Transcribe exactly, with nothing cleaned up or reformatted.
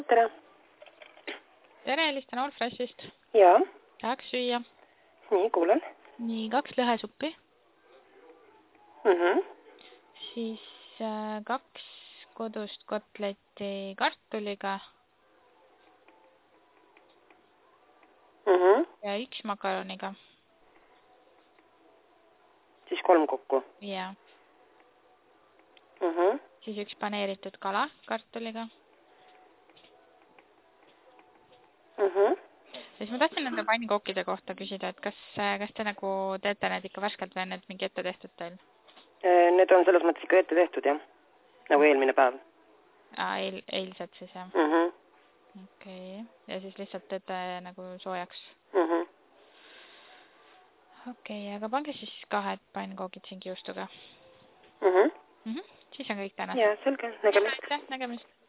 tere. Tere, helistan Allfreshist. Jaa. Tahaks süüa. Nii, kuulen. Nii, kaks lõhesuppi. Mhm. Siis äh, kaks kodust kotletti kartuliga. Mhm. Ja üks makaroniga. Siis kolm kokku. Ja. Mhm. Siis üks paneeritud kala kartuliga. Mhm. Siis ma tahtsin nende pannkookide kohta küsida, et kas, kas te nagu teete need ikka värskelt või on need mingi ette tehtud teil? Need on selles mõttes ikka ette tehtud, jah. Nagu eelmine päev. Aa, eil, eilsed siis, jah? Mhm. Okei. Okay. Ja siis lihtsalt teete nagu soojaks? Mhm. Okei, okay, aga pange siis kahed pannkookid siin kiustuga. Mhm. Mhm. Siis on kõik täna. Jaa, selge. Nägemist. Aitäh, nägemist.